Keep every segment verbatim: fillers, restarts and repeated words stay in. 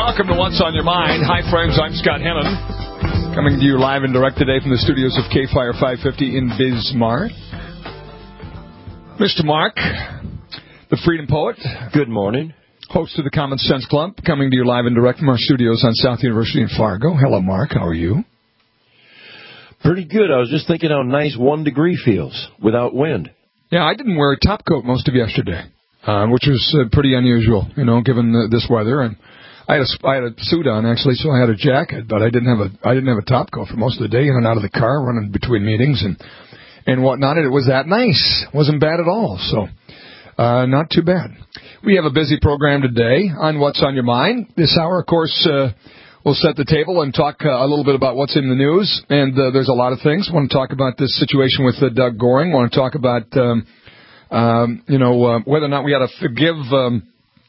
Welcome to What's on Your Mind. Hi, friends. I'm Scott Hennon, coming to you live and direct today from the studios of K Fire five fifty in Bismarck. Mister Mark, the Freedom Poet. Good morning. Host of the Common Sense Club, coming to you live and direct from our studios on South University in Fargo. Hello, Mark. How are you? Pretty good. I was just thinking how nice one degree feels without wind. Yeah, I didn't wear a top coat most of yesterday, uh, which was uh, pretty unusual, you know, given the, this weather. And I had a I had a suit on actually, so I had a jacket, but I didn't have a I didn't have a top coat for most of the day. In and out of the car, running between meetings and and whatnot. And it was that nice. It wasn't bad at all. So uh, not too bad. We have a busy program today on What's on Your Mind. This hour, of course, uh, we'll set the table and talk uh, a little bit about what's in the news. And uh, there's a lot of things. I want to talk about this situation with uh, Doug Goring. I want to talk about, um, um, you know, uh, whether or not we ought to forgive um,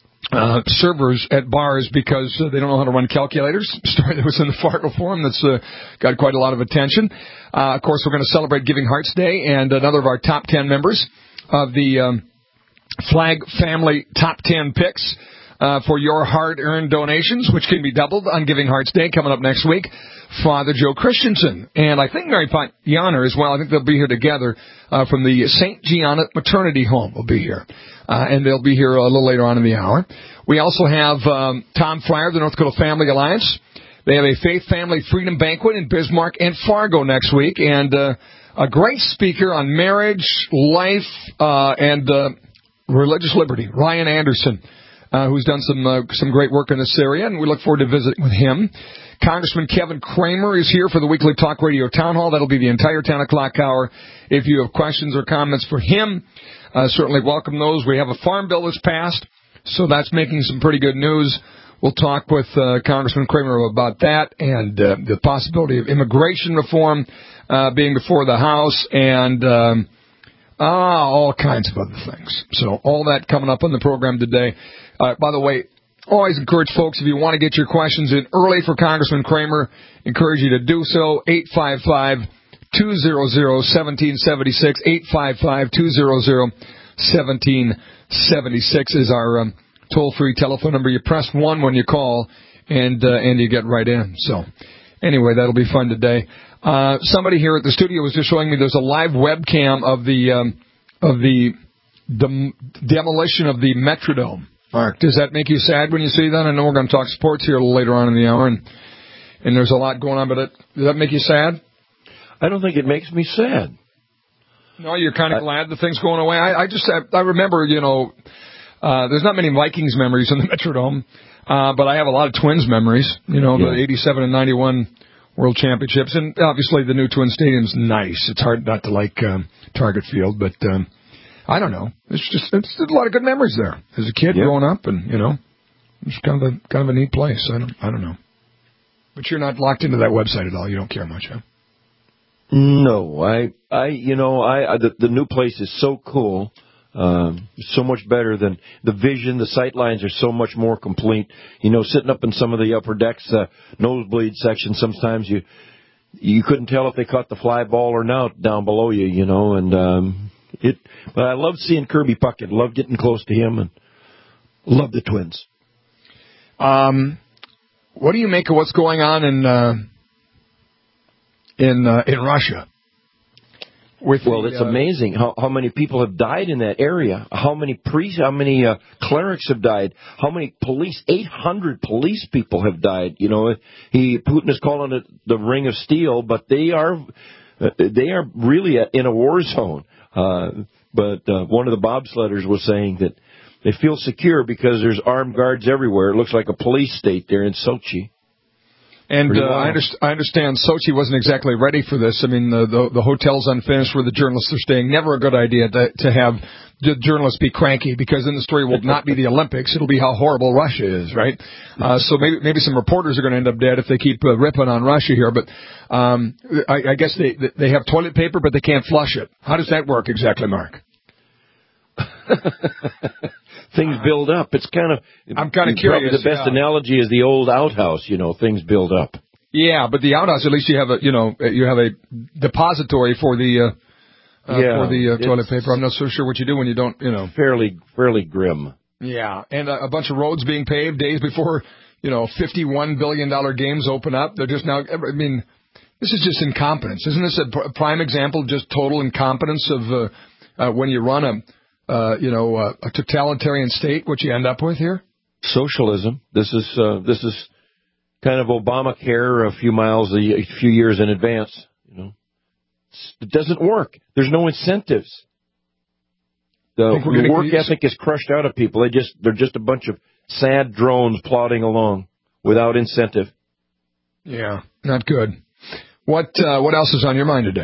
uh, servers at bars because uh, they don't know how to run calculators. Story that was in the Fargo Forum that's uh, got quite a lot of attention. Uh, of course, we're going to celebrate Giving Hearts Day, and another of our top ten members of the Um, Flag Family Top ten Picks uh, for your hard-earned donations, which can be doubled on Giving Hearts Day coming up next week. Father Joe Christensen, and I think Mary Gianna as well. I think they'll be here together uh, from the Saint Gianna Maternity Home. Will be here, uh, and they'll be here a little later on in the hour. We also have um, Tom Fryer of the North Dakota Family Alliance. They have a Faith Family Freedom Banquet in Bismarck and Fargo next week, and uh, a great speaker on marriage, life, uh, and uh, religious liberty, Ryan Anderson, uh, who's done some uh, some great work in this area, and we look forward to visiting with him. Congressman Kevin Kramer is here for the weekly Talk Radio Town Hall. That'll be the entire ten o'clock hour. If you have questions or comments for him, uh, certainly welcome those. We have a farm bill that's passed, so that's making some pretty good news. We'll talk with uh, Congressman Kramer about that and uh, the possibility of immigration reform uh, being before the House and Um, Ah, all kinds of other things. So all that coming up on the program today. Uh, by the way, always encourage folks, if you want to get your questions in early for Congressman Kramer, encourage you to do so. eight five five, two hundred, one seven seven six. eight five five, two hundred, one seven seven six is our um, toll-free telephone number. You press one when you call, and uh, and you get right in. So anyway, that'll be fun today. Uh, somebody here at the studio was just showing me there's a live webcam of the um, of the dem- demolition of the Metrodome. Mark, does that make you sad when you see that? I know we're going to talk sports here a little later on in the hour, and and there's a lot going on, but it, does that make you sad? I don't think it makes me sad. No, you're kind of I, glad the thing's going away. I, I just I, I remember, you know, uh, there's not many Vikings memories in the Metrodome, uh, but I have a lot of Twins memories. You know, yeah. The eighty-seven and ninety-one World Championships, and obviously the new Twin Stadium's nice. It's hard not to like um, Target Field, but um, I don't know. It's just it's a lot of good memories there as a kid, yep. Growing up, and you know, it's kind of a kind of a neat place. I don't I don't know, but you're not locked into that website at all. You don't care much, huh? No, I I you know I, I the, the new place is so cool. Um, so much better than the vision. The sight lines are so much more complete. You know, sitting up in some of the upper decks, uh, nosebleed section, sometimes you you couldn't tell if they caught the fly ball or not down below you. You know, and um, it. But I love seeing Kirby Puckett. Love getting close to him, and love the Twins. Um, what do you make of what's going on in uh, in uh, in Russia? With well, the, it's uh, amazing how, how many people have died in that area. How many priests, how many uh, clerics have died. How many police? eight hundred police people have died. You know, he Putin is calling it the Ring of Steel, but they are uh, they are really in a war zone. Uh, but uh, one of the bobsledders was saying that they feel secure because there's armed guards everywhere. It looks like a police state there in Sochi. And uh, I, underst- I understand Sochi wasn't exactly ready for this. I mean, the, the, the hotel's unfinished where the journalists are staying. Never a good idea to, to have the journalists be cranky, because then the story will not be the Olympics. It'll be how horrible Russia is, right? Uh, so maybe maybe some reporters are going to end up dead if they keep uh, ripping on Russia here. But um, I, I guess they they have toilet paper, but they can't flush it. How does that work exactly, Mark? Things build up. It's kind of. I'm kind of curious. The best yeah. analogy is the old outhouse. You know, things build up. Yeah, but the outhouse, at least you have a, you know, you have a depository for the uh, uh, yeah, for the uh, toilet paper. I'm not so sure what you do when you don't, you know. Fairly, fairly grim. Yeah, and a, a bunch of roads being paved days before, you know, fifty-one billion dollars games open up. They're just now, I mean, this is just incompetence. Isn't this a pr- prime example of just total incompetence of uh, uh, when you run a, uh, you know, uh, a totalitarian state, what you end up with here? Socialism. This is uh, this is kind of Obamacare a few miles, a, a few years in advance. You know, it doesn't work. There's no incentives. The, the work ethic is crushed out of people. They just they're just a bunch of sad drones plodding along without incentive. Yeah, not good. What uh, what else is on your mind today?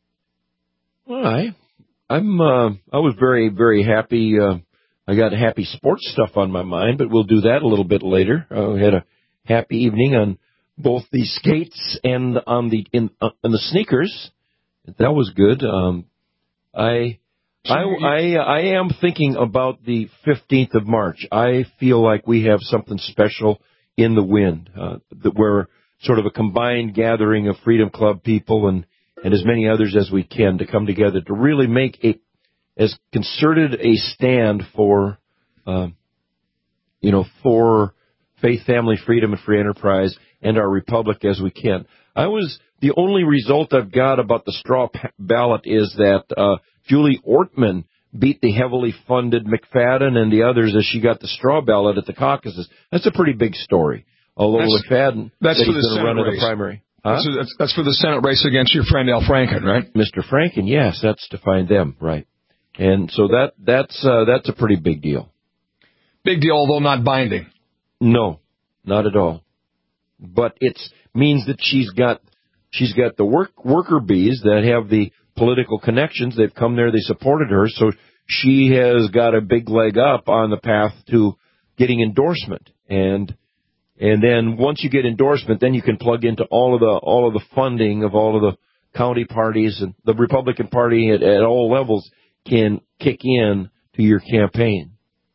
Well, I I'm uh, I was very very happy. Uh, I got happy sports stuff on my mind, but we'll do that a little bit later. Uh, we had a happy evening on both the skates and on the in uh, on the sneakers. That was good. Um, I. I, I I am thinking about the fifteenth of March. I feel like we have something special in the wind. Uh, that we're sort of a combined gathering of Freedom Club people and, and as many others as we can to come together to really make a as concerted a stand for, uh, you know, for faith, family, freedom, and free enterprise and our republic as we can. I was the only result I've got about the straw ballot is that. Uh, Julie Ortman beat the heavily funded McFadden and the others as she got the straw ballot at the caucuses. That's a pretty big story. Although that's, McFadden that's said for he's the going to run in race. the primary. Huh? That's, that's, that's for the Senate race against your friend Al Franken, right? Mister Franken, yes, that's to find them, right. And so that that's uh, that's a pretty big deal. Big deal, although not binding. No, not at all. But it means that she's got she's got the work worker bees that have the political connections. They've come there. They supported her. So she has got a big leg up on the path to getting endorsement. And and then once you get endorsement, then you can plug into all of the all of the funding of all of the county parties, and the Republican Party at, at all levels can kick in to your campaign.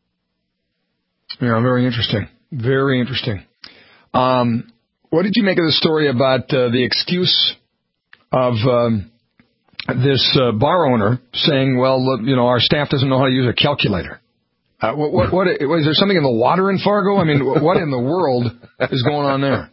Yeah, very interesting. Very interesting. Um, what did you make of the story about uh, the excuse of um, this uh, bar owner saying, well, look, you know, our staff doesn't know how to use a calculator? Uh, what, what, what, is there something in the water in Fargo? I mean, what in the world is going on there?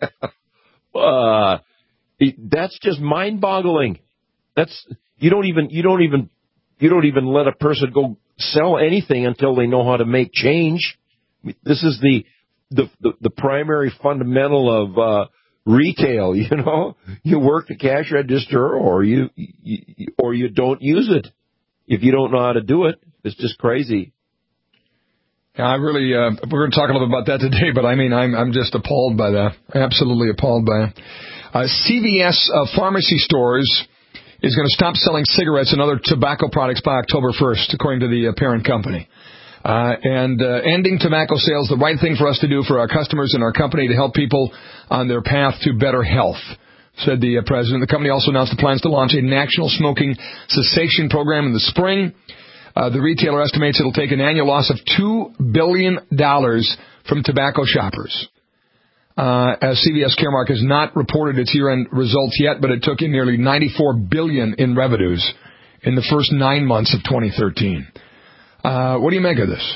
Uh, that's just mind-boggling. That's you don't even you don't even you don't even let a person go sell anything until they know how to make change. This is the the the, the primary fundamental of uh, retail. You know, you work the cash register, or you, you or you don't use it. If you don't know how to do it, it's just crazy. Yeah, I really, uh, we're going to talk a little bit about that today, but I mean, I'm, I'm just appalled by that. Absolutely appalled by it. Uh, C V S uh, pharmacy stores is going to stop selling cigarettes and other tobacco products by October first, according to the uh, parent company. Uh, and uh, ending tobacco sales, the right thing for us to do for our customers and our company to help people on their path to better health, said the uh, president. The company also announced the plans to launch a national smoking cessation program in the spring. Uh, the retailer estimates it'll take an annual loss of two billion dollars from tobacco shoppers. Uh, as C V S Caremark has not reported its year-end results yet, but it took in nearly ninety-four billion dollars in revenues in the first nine months of twenty thirteen. Uh, what do you make of this?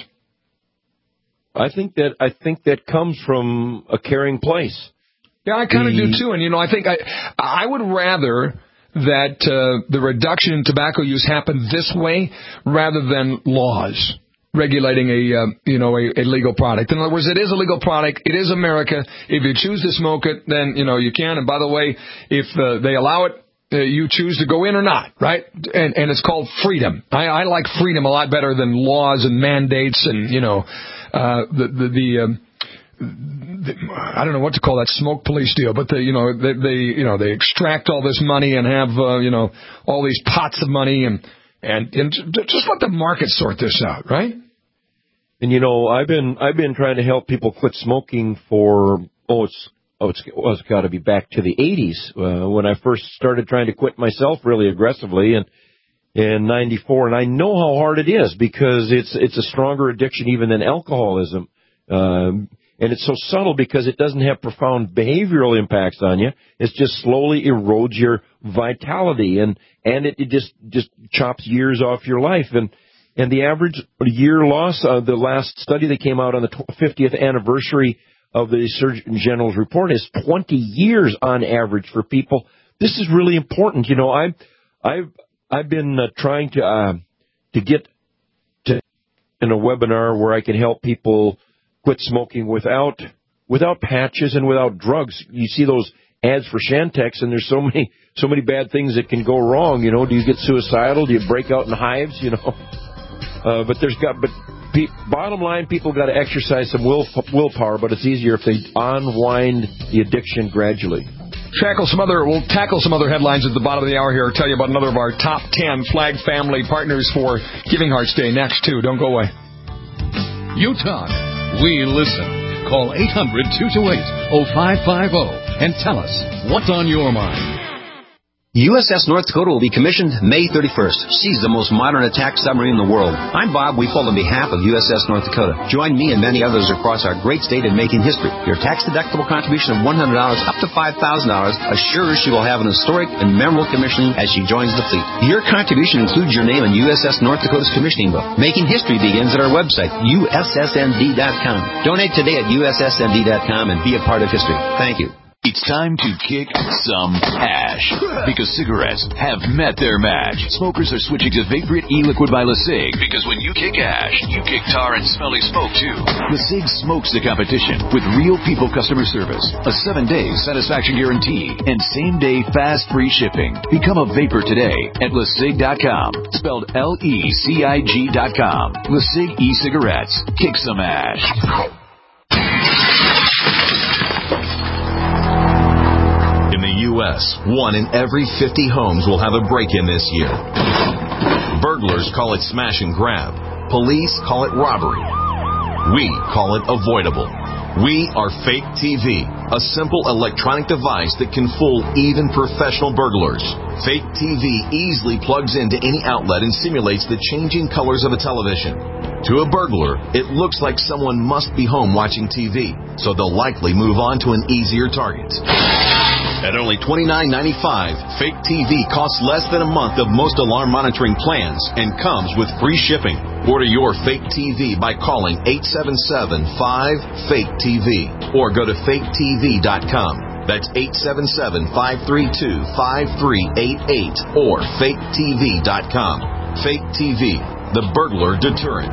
I think that I think that comes from a caring place. Yeah, I kind of the... do too. And you know, I think I I would rather that uh, the reduction in tobacco use happen this way rather than laws regulating a uh, you know a, a legal product. In other words, it is a legal product. It is America. If you choose to smoke it, then you know you can. And by the way, if uh, they allow it, uh, you choose to go in or not, right? And and it's called freedom. I, I like freedom a lot better than laws and mandates and you know uh, the the. the um, I don't know what to call that smoke police deal, but they, you know, they, they, you know, they extract all this money and have, uh, you know, all these pots of money and, and, and just let the market sort this out, right? And you know, I've been, I've been trying to help people quit smoking for, oh, it's, oh, it's, well, it's got to be back to the eighties, uh, when I first started trying to quit myself really aggressively and, in ninety-four. And I know how hard it is because it's, it's a stronger addiction even than alcoholism. Um, And it's so subtle because it doesn't have profound behavioral impacts on you. It just slowly erodes your vitality, and and it, it just just chops years off your life. And And the average year loss, uh, the last study that came out on the fiftieth anniversary of the Surgeon General's report is twenty years on average for people. This is really important. You know, I, I've, I've been uh, trying to, uh, to get to in a webinar where I can help people quit smoking without, without patches and without drugs. You see those ads for Shantex, and there's so many, so many bad things that can go wrong. You know, do you get suicidal? Do you break out in hives? You know, uh, but there's got, but pe- bottom line, people got to exercise some will, willpower, but it's easier if they unwind the addiction gradually. Tackle some other, we'll tackle some other headlines at the bottom of the hour here. I'll tell you about another of our top ten Flag family partners for Giving Hearts Day next, too. Don't go away. You talk. We listen. Call eight hundred, two two eight, oh five five oh and tell us what's on your mind. U S S North Dakota will be commissioned May thirty-first. She's the most modern attack submarine in the world. I'm Bob Weefold on behalf of U S S North Dakota. Join me and many others across our great state in making history. Your tax-deductible contribution of one hundred dollars up to five thousand dollars assures she will have an historic and memorable commissioning as she joins the fleet. Your contribution includes your name in U S S North Dakota's commissioning book. Making history begins at our website, U S S N D dot com. Donate today at U S S N D dot com and be a part of history. Thank you. It's time to kick some ash, because cigarettes have met their match. Smokers are switching to Vaporite e-liquid by LeSig, because when you kick ash, you kick tar and smelly smoke too. LeSig smokes the competition with real people customer service, a seven-day satisfaction guarantee, and same-day fast free shipping. Become a vapor today at LeSig dot com, spelled L E C I G dot com. LeSig e-cigarettes. Kick some ash. In the U S, one in every fifty homes will have a break-in this year. Burglars call it smash and grab. Police call it robbery. We call it avoidable. We are Fake T V, a simple electronic device that can fool even professional burglars. Fake T V easily plugs into any outlet and simulates the changing colors of a television. To a burglar, it looks like someone must be home watching T V, so they'll likely move on to an easier target. At only twenty-nine ninety-five, Fake T V costs less than a month of most alarm monitoring plans and comes with free shipping. Order your Fake T V by calling eight seven seven, five, fake T V or go to fake T V dot com. That's eight seven seven, five three two, five three eight eight or fake T V dot com. Fake T V, the burglar deterrent.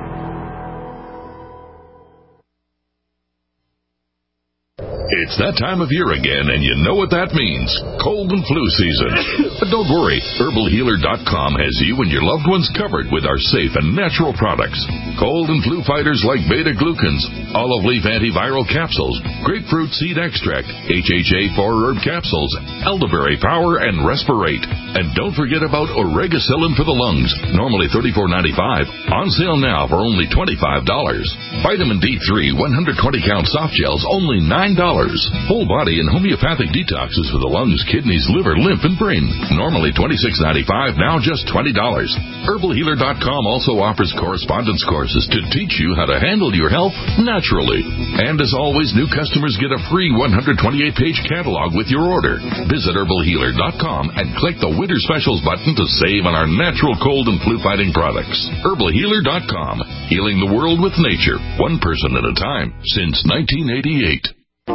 It's that time of year again, and you know what that means. Cold and flu season. But don't worry, herbal healer dot com has you and your loved ones covered with our safe and natural products. Cold and flu fighters like beta-glucans, olive leaf antiviral capsules, grapefruit seed extract, H H A four herb capsules, elderberry power, and Respirate. And don't forget about Oregacillin for the lungs, normally thirty-four ninety-five, on sale now for only twenty-five dollars. Vitamin D three one hundred twenty count soft gels, only nine dollars. Whole body and homeopathic detoxes for the lungs, kidneys, liver, lymph, and brain. Normally twenty-six ninety-five, now just twenty dollars. herbal healer dot com also offers correspondence courses to teach you how to handle your health naturally. And as always, new customers get a free one hundred twenty-eight page catalog with your order. Visit herbal healer dot com and click the Winter Specials button to save on our natural cold and flu fighting products. herbal healer dot com. Healing the world with nature, one person at a time, since nineteen eighty-eight.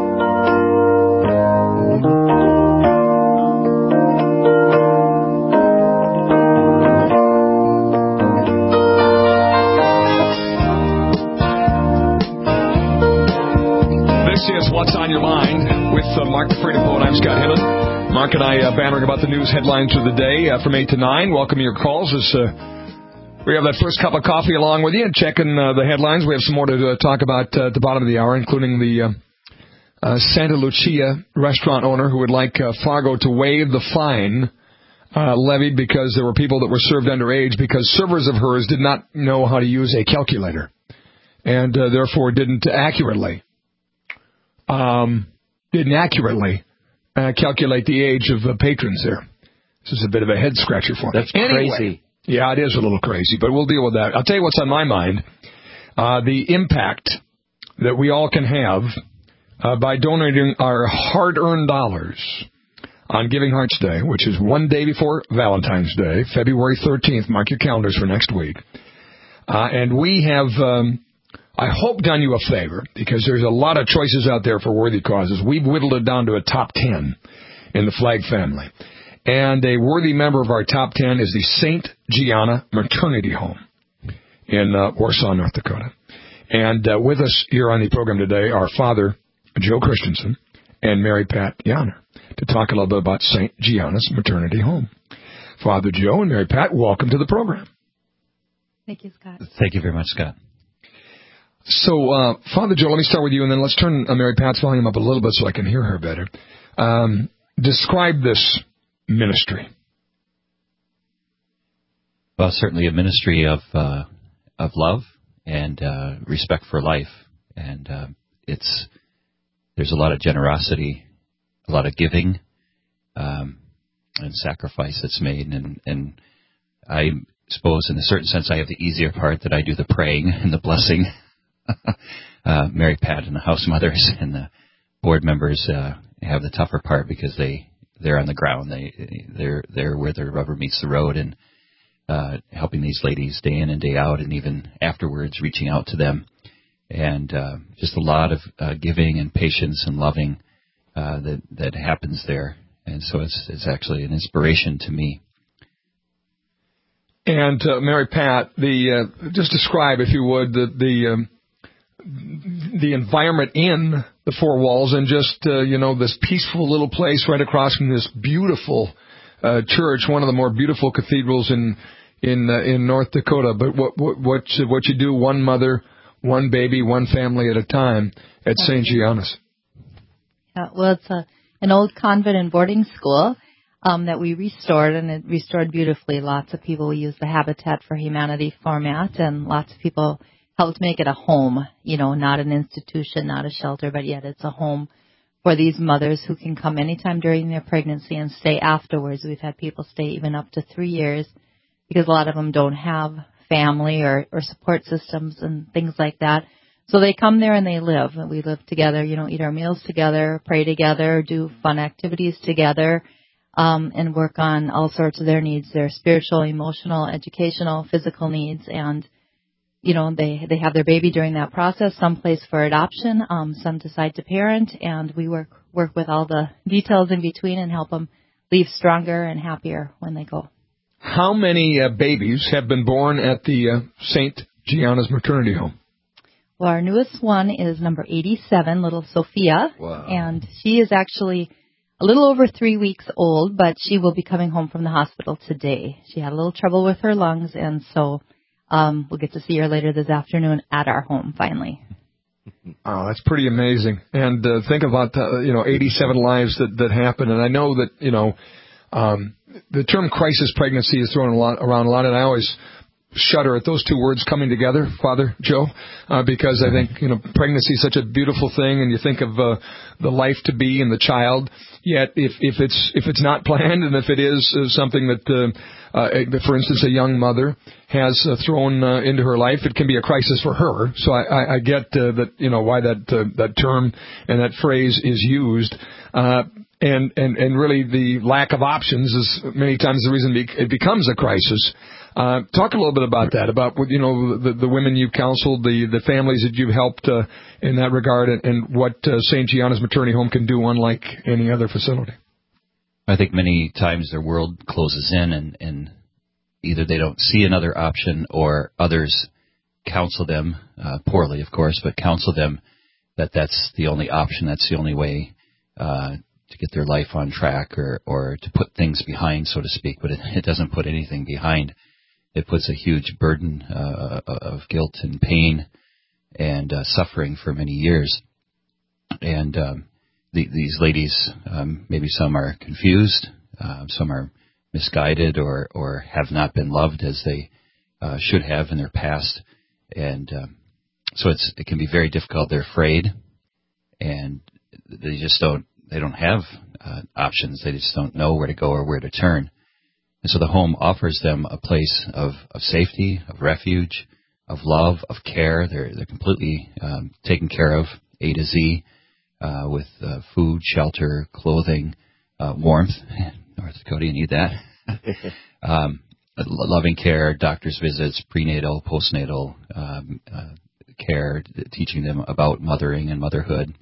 What's on Your Mind with uh, Mark the Freedom Poet. I'm Scott Hillin. Mark and I uh, bantering about the news headlines of the day uh, from eight to nine. Welcome your calls as uh, we have that first cup of coffee along with you and checking uh, the headlines. We have some more to uh, talk about uh, at the bottom of the hour, including the uh, uh, Santa Lucia restaurant owner who would like uh, Fargo to waive the fine uh, levied because there were people that were served underage because servers of hers did not know how to use a calculator and uh, therefore didn't accurately Um, didn't accurately uh, calculate the age of the patrons there. This is a bit of a head-scratcher for me. That's anyway, crazy. Yeah, it is a little crazy, but we'll deal with that. I'll tell you what's on my mind. Uh, the impact that we all can have uh, by donating our hard-earned dollars on Giving Hearts Day, which is one day before Valentine's Day, February thirteenth. Mark your calendars for next week. Uh, and we have, um, I hope, done you a favor, because there's a lot of choices out there for worthy causes. We've whittled it down to a top ten in the Flagg family. And a worthy member of our top ten is the Saint Gianna Maternity Home in uh, Warsaw, North Dakota. And uh, with us here on the program today are Father Joe Christensen and Mary Pat Yanner to talk a little bit about Saint Gianna's Maternity Home. Father Joe and Mary Pat, welcome to the program. Thank you, Scott. Thank you very much, Scott. So, uh, Father Joe, let me start with you, and then let's turn uh, Mary Pat's volume up a little bit so I can hear her better. Um, describe this ministry. Well, certainly a ministry of uh, of love and uh, respect for life, and uh, it's there's a lot of generosity, a lot of giving, um, and sacrifice that's made, and and I suppose in a certain sense I have the easier part, that I do the praying and the blessing. uh, Mary Pat and the house mothers and the board members uh, have the tougher part, because they they're on the ground, they they're they're where the rubber meets the road, and uh, helping these ladies day in and day out, and even afterwards reaching out to them, and uh, just a lot of uh, giving and patience and loving uh, that that happens there, and so it's it's actually an inspiration to me. And uh, Mary Pat, the uh, just describe, if you would, the the, um, the environment in the four walls, and just uh, you know this peaceful little place right across from this beautiful uh, church, one of the more beautiful cathedrals in in uh, in North Dakota. But what what what you, what you do, one mother, one baby, one family at a time at Saint Gianna's. Yeah, well, it's a, an old convent and boarding school. Um, that we restored, and it restored beautifully. Lots of people use the Habitat for Humanity format, and lots of people helped make it a home, you know, not an institution, not a shelter, but yet it's a home for these mothers who can come anytime during their pregnancy and stay afterwards. We've had people stay even up to three years because a lot of them don't have family or, or support systems and things like that. So they come there and they live. We live together, you know, eat our meals together, pray together, do fun activities together. Um, and work on all sorts of their needs, their spiritual, emotional, educational, physical needs. And, you know, they, they have their baby during that process, some place for adoption, um, some decide to parent, and we work, work with all the details in between and help them leave stronger and happier when they go. How many uh, babies have been born at the uh, Saint Gianna's Maternity Home? Well, our newest one is number eighty-seven, little Sophia. Wow. And she is actually a little over three weeks old, but she will be coming home from the hospital today. She had a little trouble with her lungs, and so um, we'll get to see her later this afternoon at our home, finally. Oh, that's pretty amazing. And uh, think about, uh, you know, eighty-seven lives that, that happen. And I know that, you know, um, the term crisis pregnancy is thrown a lot, around a lot, and I always shudder at those two words coming together, Father Joe, uh, because I think, you know, pregnancy is such a beautiful thing, and you think of uh, the life to be and the child. Yet, if if it's if it's not planned, and if it is uh, something that, uh, uh, for instance, a young mother has uh, thrown uh, into her life, it can be a crisis for her. So I, I, I get uh, that, you know, why that uh, that term and that phrase is used. Uh, and, and, and really the lack of options is many times the reason it becomes a crisis. Uh, talk a little bit about that, about, you know, the, the women you've counseled, the, the families that you've helped uh, in that regard, and, and what uh, Saint Gianna's Maternity Home can do unlike any other facility. I think many times their world closes in, and, and either they don't see another option, or others counsel them, uh, poorly, of course, but counsel them that that's the only option, that's the only way uh, to get their life on track, or, or to put things behind, so to speak. But it, it doesn't put anything behind. It puts a huge burden uh, of guilt and pain and uh, suffering for many years. And um, the, these ladies, um, maybe some are confused, uh, some are misguided, or, or have not been loved as they uh, should have in their past. And um, so it's it can be very difficult. They're afraid, and they just don't they don't have uh, options. They just don't know where to go or where to turn. And so the home offers them a place of, of safety, of refuge, of love, of care. They're they're completely um, taken care of, A to Z, uh, with uh, food, shelter, clothing, uh, warmth. North Dakota, you need that. um, loving care, doctor's visits, prenatal, postnatal um, uh, care, teaching them about mothering and motherhood,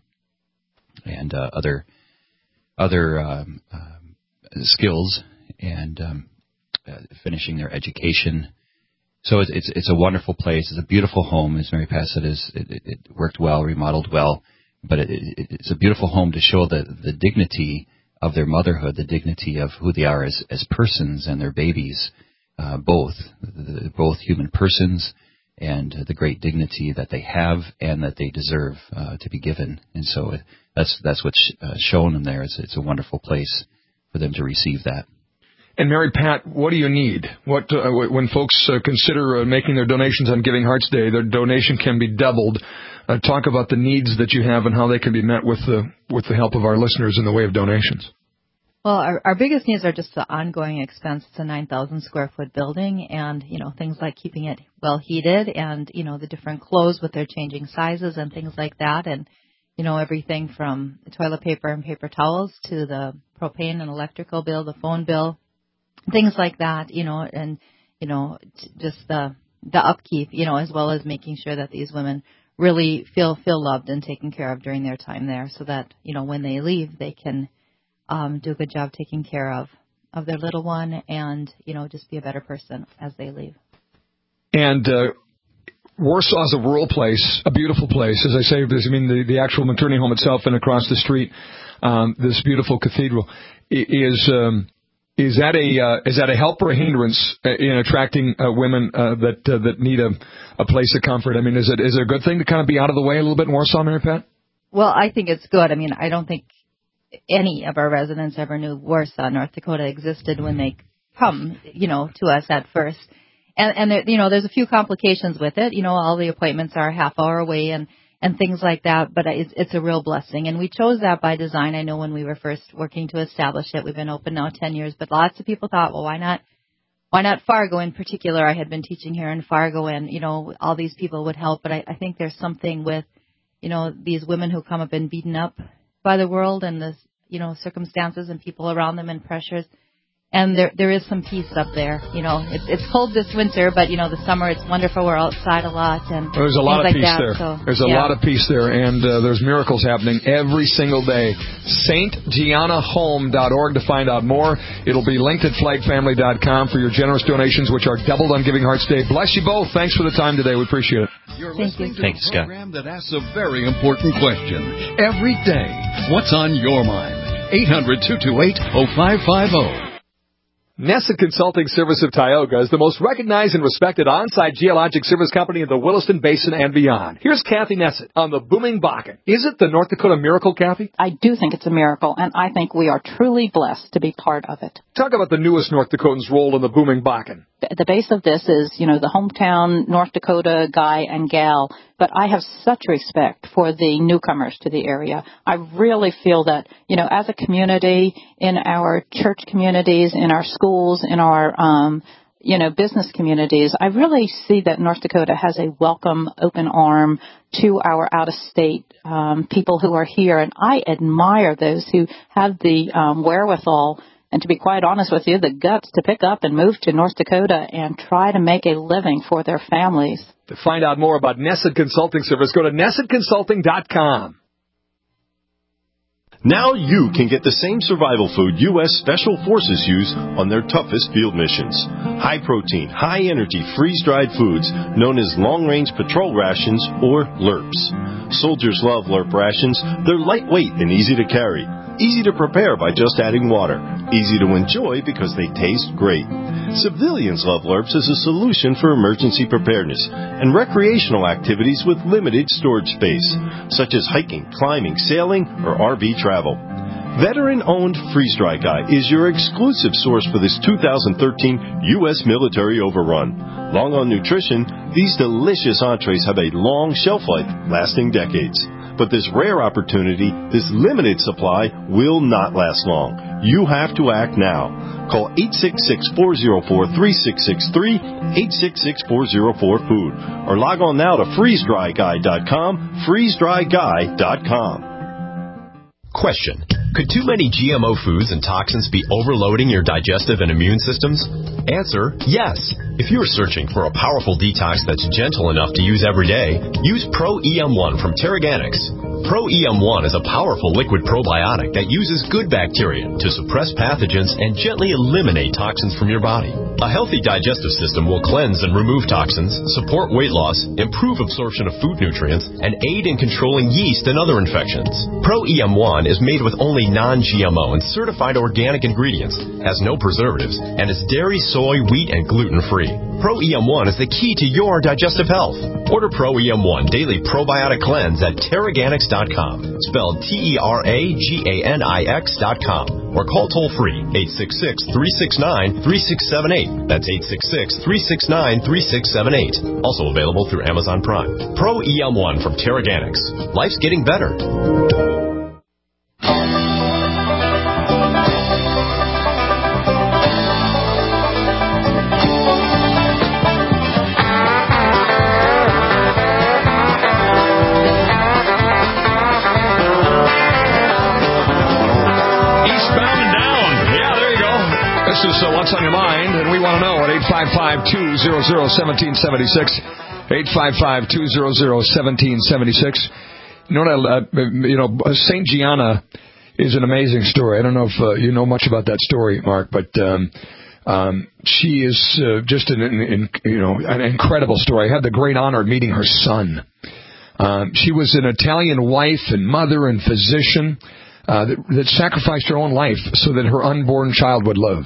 and uh, other other um, um, skills, and um, uh, finishing their education. So it's, it's it's a wonderful place. It's a beautiful home, as Mary Pat said. Is it, it, it worked well, remodeled well, but it, it, it's a beautiful home to show the the dignity of their motherhood, the dignity of who they are as as persons and their babies, uh, both the, both human persons, and the great dignity that they have and that they deserve uh, to be given. And so it, that's that's what's uh, shown in there. It's, it's a wonderful place for them to receive that. And Mary Pat, what do you need? What uh, when folks uh, consider uh, making their donations on Giving Hearts Day, their donation can be doubled. Uh, talk about the needs that you have and how they can be met with the with the help of our listeners in the way of donations. Well, our, our biggest needs are just the ongoing expense. It's a nine thousand square foot building, and you know things like keeping it well heated, and you know the different clothes with their changing sizes and things like that, and you know everything from the toilet paper and paper towels to the propane and electrical bill, the phone bill. Things like that, you know, and, you know, just the the upkeep, you know, as well as making sure that these women really feel feel loved and taken care of during their time there, so that, you know, when they leave, they can um, do a good job taking care of, of their little one and, you know, just be a better person as they leave. And uh, Warsaw is a rural place, a beautiful place. As I say, I mean, the, the actual maternity home itself and across the street, um, this beautiful cathedral is... Um, Is that a uh, is that a help or a hindrance in attracting uh, women uh, that uh, that need a, a place of comfort? I mean, is it is it a good thing to kind of be out of the way a little bit in Warsaw, Mary Pat? Well, I think it's good. I mean, I don't think any of our residents ever knew Warsaw, North Dakota existed when they come, you know, to us at first. And and there, you know, there's a few complications with it. You know, all the appointments are a half hour away and. and things like that, but it's, it's a real blessing. And we chose that by design. I know when we were first working to establish it, we've been open now ten years, but lots of people thought, well, why not, why not Fargo in particular? I had been teaching here in Fargo, and, you know, all these people would help, but I, I think there's something with, you know, these women who come up and beaten up by the world and the, you know, circumstances and people around them and pressures. And there there is some peace up there. You know, it's it's cold this winter, but, you know, the summer it's wonderful. We're outside a lot. And there's a lot of like peace that, there. So, there's a yeah. lot of peace there, and uh, there's miracles happening every single day. Saint Gianna Home dot org to find out more. It'll be linked at flag family dot com for your generous donations, which are doubled on Giving Hearts Day. Bless you both. Thanks for the time today. We appreciate it. You're Thank listening you. to Thanks, a program that asks a very important question every day. What's on your mind? eight hundred, two two eight, oh five five oh. Nessa Consulting Service of Tioga is the most recognized and respected on-site geologic service company in the Williston Basin and beyond. Here's Kathy Nessett on the booming Bakken. Is it the North Dakota miracle, Kathy? I do think it's a miracle, and I think we are truly blessed to be part of it. Talk about the newest North Dakotans' role in the booming Bakken. The base of this is, you know, the hometown North Dakota guy and gal, but I have such respect for the newcomers to the area. I really feel that, you know, as a community, in our church communities, in our schools, in our, um, you know, business communities, I really see that North Dakota has a welcome, open arm to our out-of-state um, people who are here, and I admire those who have the um, wherewithal and, to be quite honest with you, the guts to pick up and move to North Dakota and try to make a living for their families. To find out more about Nessett Consulting Service, go to Nessett Consulting dot com. Now you can get the same survival food U S Special Forces use on their toughest field missions. High-protein, high-energy, freeze-dried foods known as long-range patrol rations, or L R Ps. Soldiers love L R P rations. They're lightweight and easy to carry. Easy to prepare by just adding water. Easy to enjoy because they taste great. Civilians love L R Ps as a solution for emergency preparedness and recreational activities with limited storage space, such as hiking, climbing, sailing, or R V travel. Veteran-owned Freeze Dry Guy is your exclusive source for this two thousand thirteen U S military overrun. Long on nutrition, these delicious entrees have a long shelf life, lasting decades. But this rare opportunity, this limited supply, will not last long. You have to act now. Call eight six six, four oh four, three six six three, eight six six, four oh four, food, or log on now to freeze dry guy dot com, freeze dry guy dot com. Question. Could too many G M O foods and toxins be overloading your digestive and immune systems? Answer, yes. If you're searching for a powerful detox that's gentle enough to use every day, use Pro E M one from Terraganics. Pro E M one is a powerful liquid probiotic that uses good bacteria to suppress pathogens and gently eliminate toxins from your body. A healthy digestive system will cleanse and remove toxins, support weight loss, improve absorption of food nutrients, and aid in controlling yeast and other infections. Pro E M one is made with only non-G M O and certified organic ingredients, has no preservatives, and is dairy, soy, wheat, and gluten-free. Pro E M one is the key to your digestive health. Order Pro E M one Daily Probiotic Cleanse at Terraganics dot com, spelled T E R A G A N I X dot com, or call toll-free eight six six, three six nine, three six seven eight. That's eight six six, three six nine, three six seven eight. Also available through Amazon Prime. Pro E M one from Terraganics. Life's getting better. This is uh, What's on Your Mind, and we want to know at eight five five, two hundred, seventeen seventy-six, eight five five, two hundred, seventeen seventy-six. You know, uh, you know, Saint Gianna is an amazing story. I don't know if uh, you know much about that story, Mark, but um, um, she is uh, just an, an, you know, an incredible story. I had the great honor of meeting her son. Um, she was an Italian wife and mother and physician. Uh, that, that sacrificed her own life so that her unborn child would live.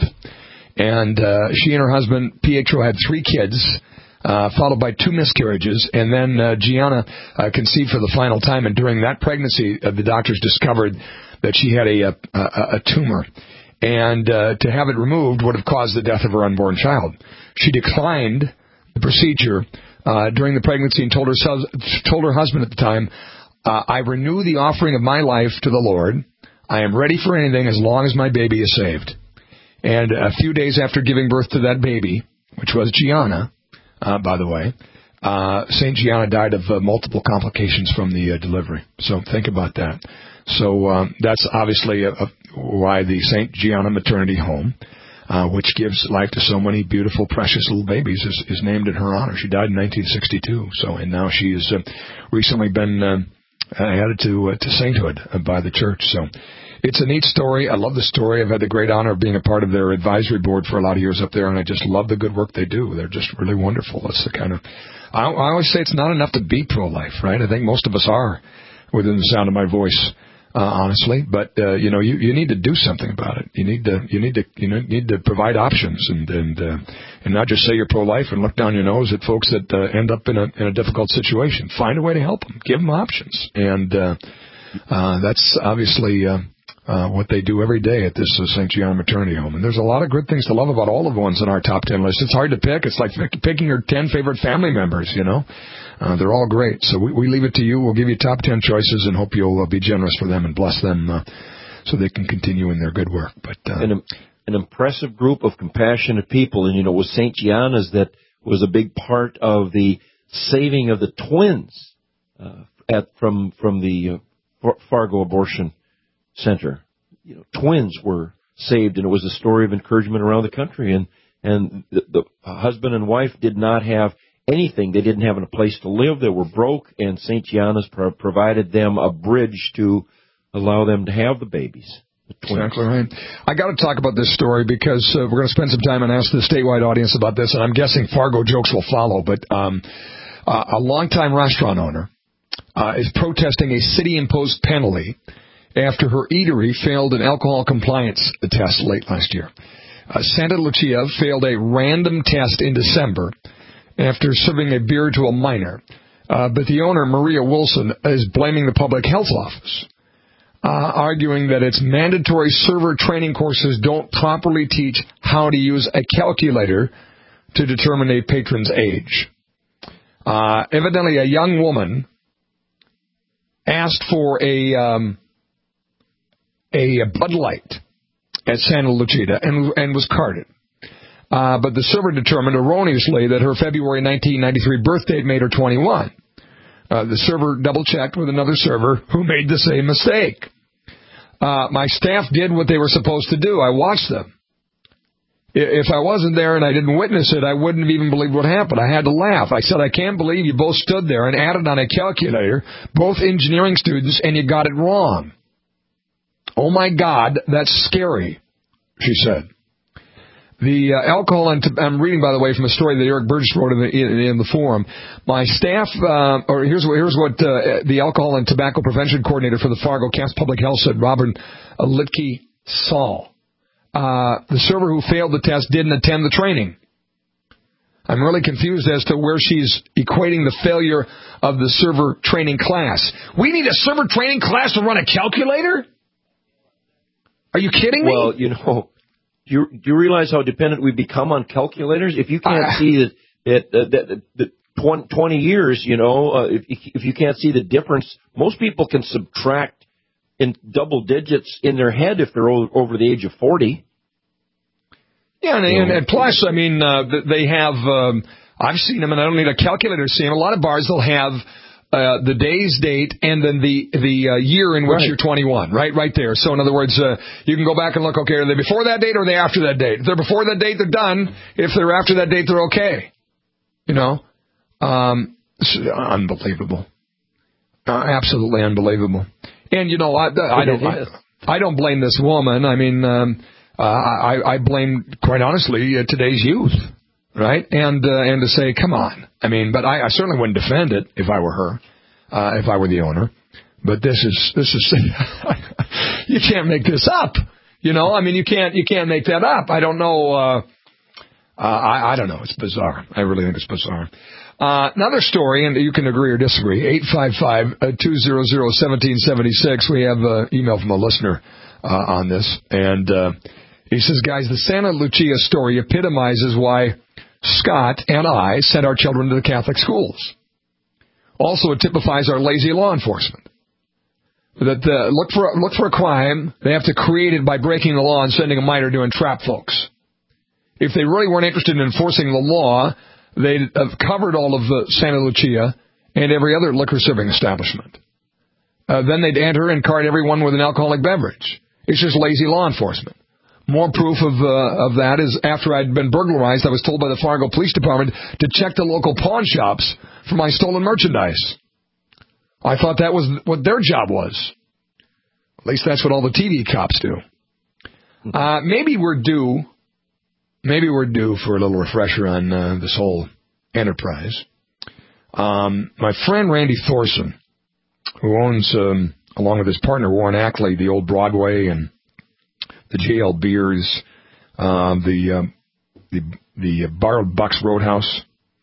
And uh, she and her husband, Pietro, had three kids, uh, followed by two miscarriages. And then uh, Gianna uh, conceived for the final time. And during that pregnancy, uh, the doctors discovered that she had a, a, a tumor. And uh, to have it removed would have caused the death of her unborn child. She declined the procedure uh, during the pregnancy and told her, told her husband at the time, uh, I renew the offering of my life to the Lord. I am ready for anything as long as my baby is saved. And a few days after giving birth to that baby, which was Gianna, uh, by the way, uh, Saint Gianna died of uh, multiple complications from the uh, delivery. So think about that. So um, that's obviously a, a, why the Saint Gianna Maternity Home, uh, which gives life to so many beautiful, precious little babies, is, is named in her honor. She died in nineteen sixty-two. So, and now she has uh, recently been uh, added to uh, to sainthood by the church. So it's a neat story. I love the story. I've had the great honor of being a part of their advisory board for a lot of years up there, and I just love the good work they do. They're just really wonderful. That's the kind of I, I always say it's not enough to be pro-life, right? I think most of us are within the sound of my voice. Uh, honestly, but uh, you know, you, you need to do something about it. You need to, you need to, you know, need to provide options, and and uh, and not just say you're pro-life and look down your nose at folks that uh, end up in a in a difficult situation. Find a way to help them. Give them options, and uh, uh, that's obviously uh, uh, what they do every day at this uh, Saint Gianna Maternity Home. And there's a lot of good things to love about all of the ones on our top ten list. It's hard to pick. It's like picking your ten favorite family members. You know. Uh, they're all great. So we, we leave it to you. We'll give you top ten choices and hope you'll uh, be generous for them and bless them uh, so they can continue in their good work. But uh, an, an impressive group of compassionate people. And, you know, with Saint Gianna's, that was a big part of the saving of the twins uh, at from from the uh, Fargo Abortion Center. You know, twins were saved, and it was a story of encouragement around the country. And, and the, the husband and wife did not have anything. They didn't have a place to live. They were broke, and Saint Gianna's pro- provided them a bridge to allow them to have the babies. The exactly right. I got to talk about this story because uh, we're going to spend some time and ask the statewide audience about this, and I'm guessing Fargo jokes will follow. But um, uh, a longtime restaurant owner uh, is protesting a city-imposed penalty after her eatery failed an alcohol compliance test late last year. Uh, Santa Lucia failed a random test in December after serving a beer to a minor. Uh, but the owner, Maria Wilson, is blaming the public health office, uh, arguing that its mandatory server training courses don't properly teach how to use a calculator to determine a patron's age. Uh, evidently, a young woman asked for a, um, a Bud Light at Santa Lucia and, and was carded. Uh, but the server determined erroneously that her February nineteen ninety-three birth date made her twenty-one. Uh, the server double-checked with another server who made the same mistake. Uh, my staff did what they were supposed to do. I watched them. If I wasn't there and I didn't witness it, I wouldn't have even believed what happened. I had to laugh. I said, I can't believe you both stood there and added on a calculator, both engineering students, and you got it wrong. Oh, my God, that's scary, she said. The uh, alcohol, and t- I'm reading, by the way, from a story that Eric Burgess wrote in the, in, in the forum. My staff, uh, or here's what, here's what uh, the alcohol and tobacco prevention coordinator for the Fargo Campus Public Health said, Robert uh, Litke Saul. Uh, the server who failed the test didn't attend the training. I'm really confused as to where she's equating the failure of the server training class. We need a server training class to run a calculator? Are you kidding me? Well, you know, do you, do you realize how dependent we've become on calculators? If you can't uh, see that, that, that, that twenty years, you know, uh, if, if you can't see the difference, most people can subtract in double digits in their head if they're over the age of forty. Yeah, and, and, and plus, I mean, uh, they have, um, I've seen them, and I don't need a calculator to see them. A lot of bars, they'll have uh, the day's date and then the the uh, year in which right. you're twenty-one, right right there. So, in other words, uh, you can go back and look, okay, are they before that date or are they after that date? If they're before that date, they're done. If they're after that date, they're okay. You know? Um, it's unbelievable. Uh, absolutely unbelievable. And, you know, I, I don't I, I don't blame this woman. I mean, um, uh, I, I blame, quite honestly, uh, today's youth, right? And uh, and to say, come on. I mean, but I, I certainly wouldn't defend it if I were her, uh, if I were the owner. But this is, this is, you can't make this up. You know, I mean, you can't, you can't make that up. I don't know, uh, uh, I, I don't know. It's bizarre. I really think it's bizarre. Uh, another story, and you can agree or disagree, eight five five, two hundred, one seven seven six. We have an email from a listener uh, on this, and uh, he says, guys, the Santa Lucia story epitomizes why Scott and I sent our children to the Catholic schools. Also, it typifies our lazy law enforcement. That uh, look for look for a crime, they have to create it by breaking the law and sending a minor to entrap folks. If they really weren't interested in enforcing the law, they'd have covered all of the Santa Lucia and every other liquor serving establishment. Uh, then they'd enter and card everyone with an alcoholic beverage. It's just lazy law enforcement. More proof of uh, of that is after I'd been burglarized, I was told by the Fargo Police Department to check the local pawn shops for my stolen merchandise. I thought that was what their job was. At least that's what all the T V cops do. Uh, maybe we're due, maybe we're due for a little refresher on uh, this whole enterprise. Um, my friend Randy Thorson, who owns, um, along with his partner Warren Ackley, the old Broadway and the J L Beers, uh, the um, the the Borrowed Bucks Roadhouse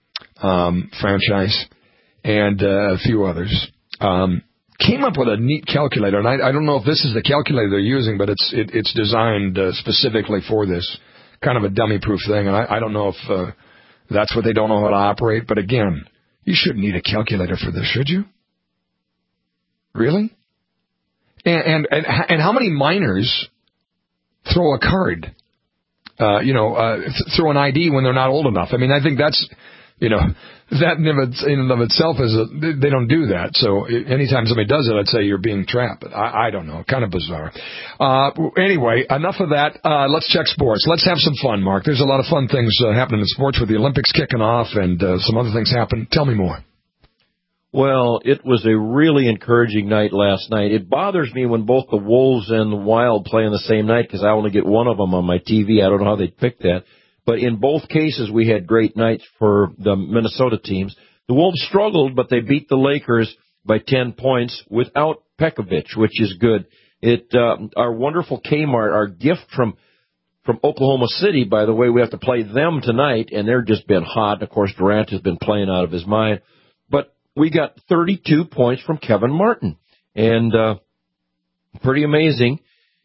um, franchise, and uh, a few others. Um, came up with a neat calculator, and I, I don't know if this is the calculator they're using, but it's it, it's designed uh, specifically for this, kind of a dummy-proof thing, and I, I don't know if uh, that's what they don't know how to operate, but again, you shouldn't need a calculator for this, should you? Really? And and, and, and how many minors throw a card, uh, you know, uh, th- throw an I D when they're not old enough? I mean, I think that's, you know, that in and of itself is a, they don't do that. So anytime somebody does it, I'd say you're being trapped. But I, I don't know, kind of bizarre. Uh, anyway, enough of that. Uh, let's check sports. Let's have some fun, Mark. There's a lot of fun things uh, happening in sports with the Olympics kicking off and uh, some other things happen. Tell me more. Well, it was a really encouraging night last night. It bothers me when both the Wolves and the Wild play on the same night because I only get one of them on my T V. I don't know how they picked that. But in both cases, we had great nights for the Minnesota teams. The Wolves struggled, but they beat the Lakers by ten points without Pekovic, which is good. It uh, our wonderful Kmart, our gift from from Oklahoma City, by the way, we have to play them tonight, and they're just been hot. And of course, Durant has been playing out of his mind. But we got thirty-two points from Kevin Martin, and uh, pretty amazing.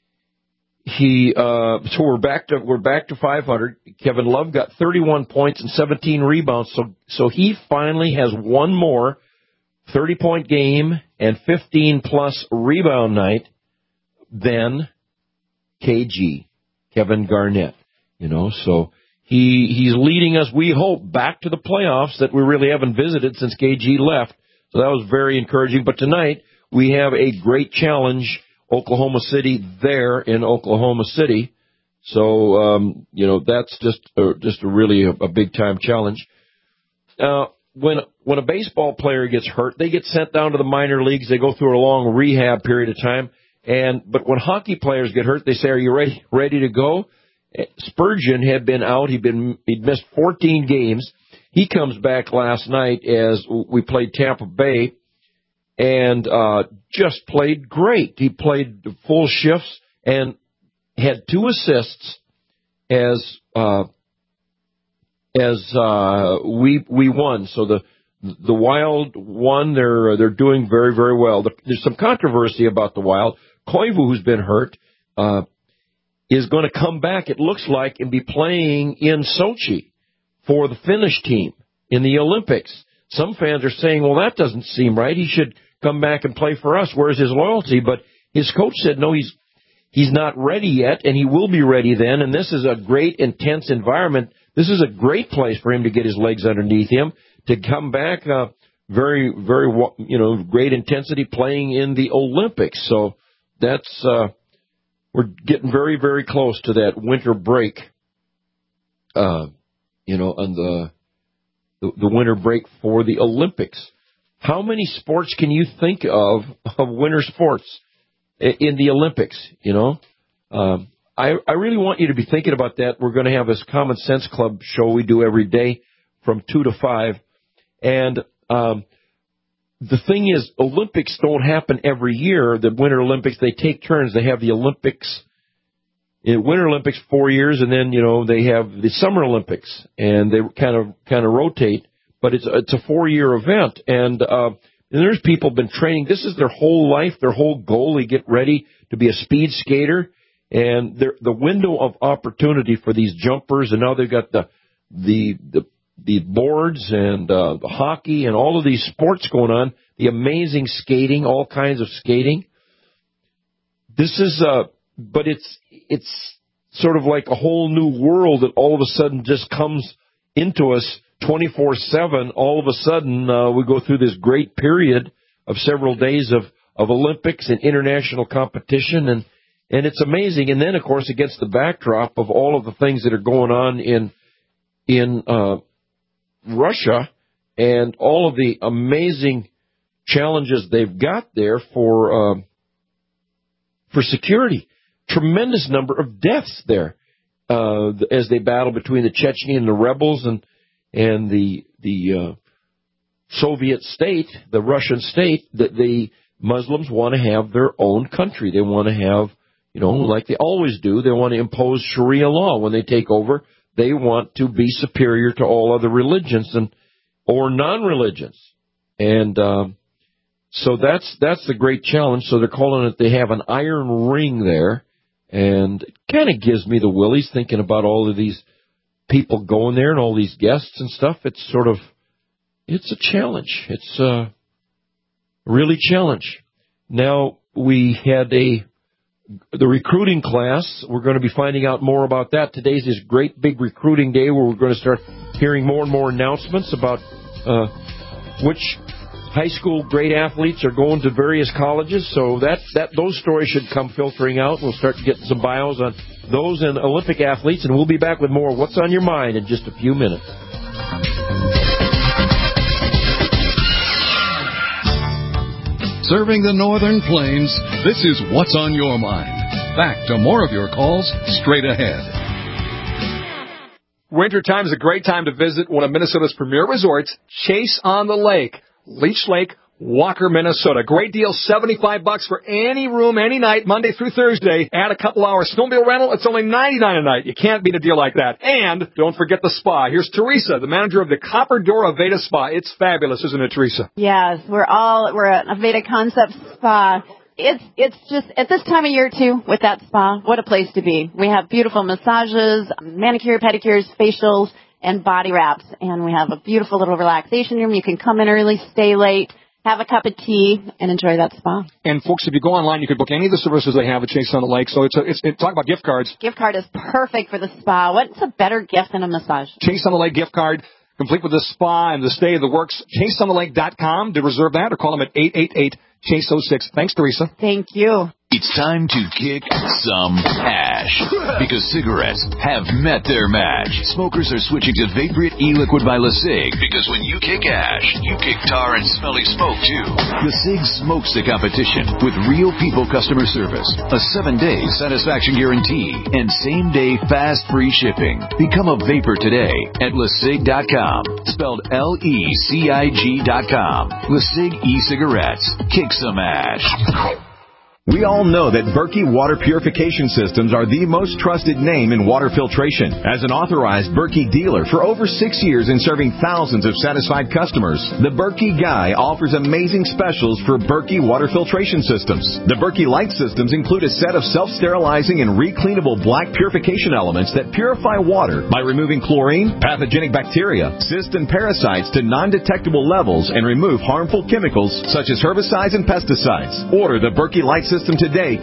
He uh, so we're back to we're back to five hundred. Kevin Love got thirty-one points and seventeen rebounds, so so he finally has one more thirty-point game and fifteen plus rebound night than K G, Kevin Garnett. You know, so he he's leading us, we hope, back to the playoffs that we really haven't visited since K G left. So that was very encouraging. But tonight we have a great challenge Oklahoma City there in Oklahoma City. So, um, you know, that's just a, just a really a, a big-time challenge. Uh, when when a baseball player gets hurt, they get sent down to the minor leagues. They go through a long rehab period of time. And but when hockey players get hurt, they say, "Are you ready ready to go?" Spurgeon had been out. He'd been he'd missed fourteen games. He comes back last night as we played Tampa Bay, and uh, just played great. He played full shifts and had two assists as uh, as uh, we we won. So the the Wild won. They're they're doing very very well. There's some controversy about the Wild. Koivu, who's been hurt, uh, is going to come back, it looks like, and be playing in Sochi for the Finnish team in the Olympics. Some fans are saying, well, that doesn't seem right. He should come back and play for us. Where's his loyalty? But his coach said, no, he's he's not ready yet, and he will be ready then. And this is a great, intense environment. This is a great place for him to get his legs underneath him, to come back uh, very, very, you know, great intensity playing in the Olympics. So that's, uh, we're getting very, very close to that winter break, uh, you know, on the, the, the winter break for the Olympics. How many sports can you think of, of winter sports in the Olympics, you know? Um, I, I really want you to be thinking about that. We're going to have this Common Sense Club show we do every day from two to five. And, um, the thing is, Olympics don't happen every year. The Winter Olympics, they take turns. They have the Olympics, in Winter Olympics four years, and then, you know, they have the Summer Olympics, and they kind of kind of rotate. But it's it's a four-year event, and, uh, and there's people been training. This is their whole life, their whole goal. They get ready to be a speed skater, and the window of opportunity for these jumpers, and now they've got the the the the boards and uh, the hockey and all of these sports going on, the amazing skating, all kinds of skating. This is, uh, but it's it's sort of like a whole new world that all of a sudden just comes into us twenty-four seven. All of a sudden, uh, we go through this great period of several days of, of Olympics and international competition, and, and it's amazing. And then, of course, against the backdrop of all of the things that are going on in in uh Russia and all of the amazing challenges they've got there for um, for security. Tremendous number of deaths there uh, as they battle between the Chechen and the rebels and and the the uh, Soviet state, the Russian state. That the Muslims want to have their own country. They want to have, you know, like they always do. They want to impose Sharia law when they take over. They want to be superior to all other religions and or non-religions, and um, so that's that's the great challenge. So they're calling it. They have an iron ring there, and it kind of gives me the willies thinking about all of these people going there and all these guests and stuff. It's sort of it's a challenge. It's uh, really challenge. Now we had a. The recruiting class, we're going to be finding out more about that. Today's this great big recruiting day where we're going to start hearing more and more announcements about uh, which high school great athletes are going to various colleges. So that, that those stories should come filtering out. We'll start getting some bios on those and Olympic athletes, and we'll be back with more What's on Your Mind in just a few minutes. Serving the Northern Plains, this is What's on Your Mind. Back to more of your calls straight ahead. Wintertime is a great time to visit one of Minnesota's premier resorts, Chase on the Lake, Leech Lake, Walker, Minnesota. Great deal, seventy-five bucks for any room, any night, Monday through Thursday. Add a couple hours snowmobile rental, it's only ninety-nine dollars a night. You can't beat a deal like that. And don't forget the spa. Here's Teresa, the manager of the Copper Door Aveda Spa. It's fabulous, isn't it, Teresa? Yes, we're all, we're at Aveda Concept Spa. It's, it's just, at this time of year, too, with that spa, what a place to be. We have beautiful massages, manicure, pedicures, facials, and body wraps. And we have a beautiful little relaxation room. You can come in early, stay late, have a cup of tea, and enjoy that spa. And, folks, if you go online, you can book any of the services they have at Chase on the Lake. So it's, a, it's it, talk about gift cards. Gift card is perfect for the spa. What's a better gift than a massage? Chase on the Lake gift card, complete with the spa and the stay of the works. chase on the lake dot com to reserve that, or call them at eight eight eight, chase oh six. Thanks, Teresa. Thank you. It's time to kick some ash. Because cigarettes have met their match. Smokers are switching to Vaporite e-liquid by LeSig. Because when you kick ash, you kick tar and smelly smoke too. LeSig smokes the competition with real people customer service, a seven-day satisfaction guarantee, and same-day fast free shipping. Become a vapor today at LeSig dot com. Spelled L E C I G dot com. LeSig e-cigarettes. Kick some ash. We all know that Berkey Water Purification Systems are the most trusted name in water filtration. As an authorized Berkey dealer for over six years and serving thousands of satisfied customers, the Berkey Guy offers amazing specials for Berkey Water Filtration Systems. The Berkey Light Systems include a set of self-sterilizing and recleanable black purification elements that purify water by removing chlorine, pathogenic bacteria, cysts, and parasites to non-detectable levels and remove harmful chemicals such as herbicides and pesticides. Order the Berkey Light Systems System today.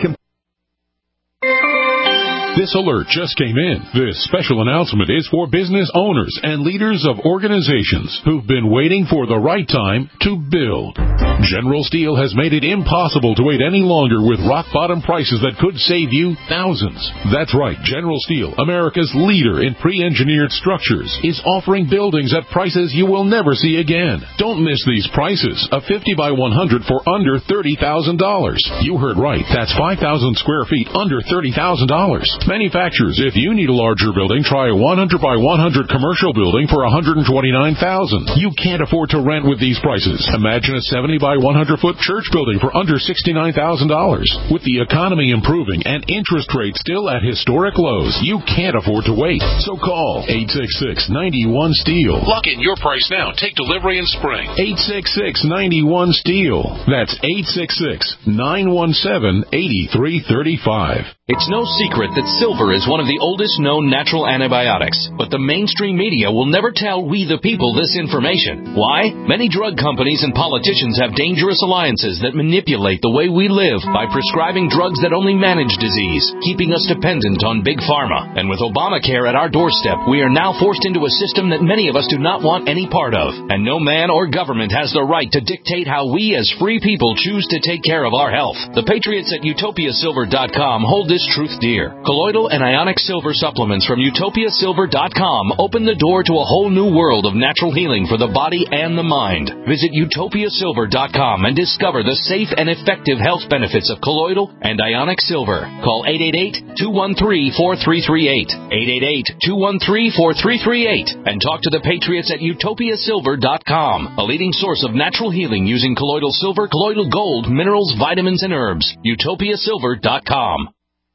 This alert just came in. This special announcement is for business owners and leaders of organizations who've been waiting for the right time to build. General Steel has made it impossible to wait any longer with rock-bottom prices that could save you thousands. That's right. General Steel, America's leader in pre-engineered structures, is offering buildings at prices you will never see again. Don't miss these prices. A fifty by one hundred for under thirty thousand dollars. You heard right. That's five thousand square feet under thirty thousand dollars. Manufacturers, if you need a larger building, try a one hundred by one hundred commercial building for one hundred twenty-nine thousand dollars. You can't afford to rent with these prices. Imagine a seventy by one hundred foot church building for under sixty-nine thousand dollars. With the economy improving and interest rates still at historic lows, you can't afford to wait. So call eight six six, nine one, STEEL. Lock in your price now. Take delivery in spring. eight six six, nine one, STEEL. That's eight six six, nine one seven, eight three three five. It's no secret that silver is one of the oldest known natural antibiotics, but the mainstream media will never tell we the people this information. Why? Many drug companies and politicians have dangerous alliances that manipulate the way we live by prescribing drugs that only manage disease, keeping us dependent on big pharma. And with Obamacare at our doorstep, we are now forced into a system that many of us do not want any part of. And no man or government has the right to dictate how we as free people choose to take care of our health. The patriots at Utopia Silver dot com hold this truth dear. Colloidal and ionic silver supplements from Utopia Silver dot com open the door to a whole new world of natural healing for the body and the mind. Visit Utopia Silver dot com and discover the safe and effective health benefits of colloidal and ionic silver. Call eight eight eight, two one three, four three three eight, eight eight eight, two one three, four three three eight, and talk to the patriots at Utopia Silver dot com, a leading source of natural healing using colloidal silver, colloidal gold, minerals, vitamins, and herbs. Utopia Silver dot com.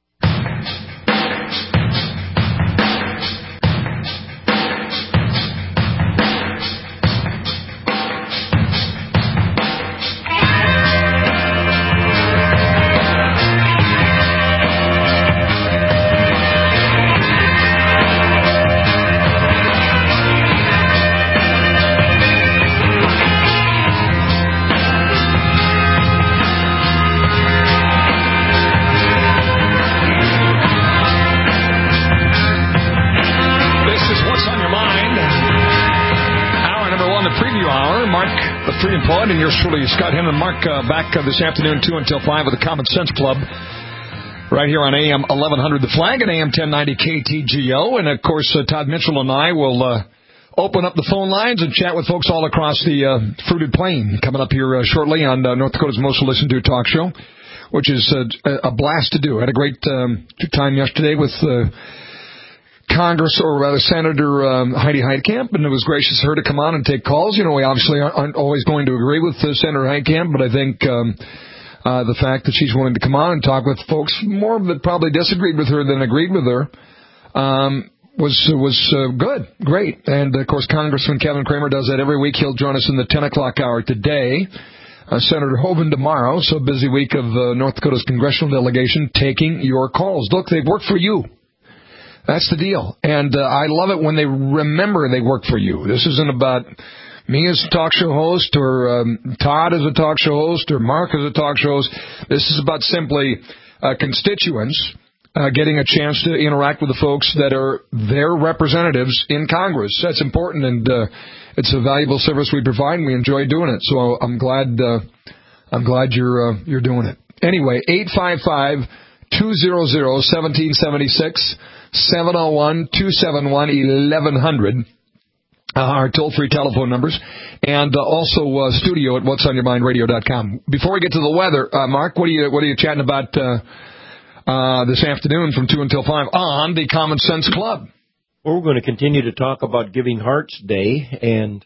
And yours truly, Scott Henry and Mark, uh, back uh, this afternoon, two until five with the Common Sense Club, right here on A M eleven hundred The Flag and A M ten ninety K T G O. And, of course, uh, Todd Mitchell and I will uh, open up the phone lines and chat with folks all across the uh, Fruited Plain coming up here uh, shortly on uh, North Dakota's most listened to talk show, which is uh, a blast to do. I had a great um, time yesterday with uh, Congress, or rather Senator um, Heidi Heitkamp, and it was gracious of her to come on and take calls. You know, we obviously aren't always going to agree with uh, Senator Heitkamp, but I think um, uh, the fact that she's willing to come on and talk with folks more that probably disagreed with her than agreed with her um, was was uh, good, great. And, of course, Congressman Kevin Cramer does that every week. He'll join us in the ten o'clock hour today. Uh, Senator Hoeven tomorrow, so busy week of uh, North Dakota's congressional delegation taking your calls. Look, they've worked for you. That's the deal. And uh, I love it when they remember they work for you. This isn't about me as a talk show host or um, Todd as a talk show host or Mark as a talk show host. This is about simply uh, constituents uh, getting a chance to interact with the folks that are their representatives in Congress. That's important, and uh, it's a valuable service we provide, and we enjoy doing it. So I'm glad uh, I'm glad you're uh, you're doing it. anyway, eight five five, two hundred, one seven seven six, seven oh one, two seven one, eleven hundred. Uh, our toll-free telephone numbers, and uh, also uh, studio at what's on your mind radio dot com. Before we get to the weather, uh, Mark, what are you what are you chatting about uh, uh, this afternoon from two until five on the Common Sense Club? Well, we're going to continue to talk about Giving Hearts Day, and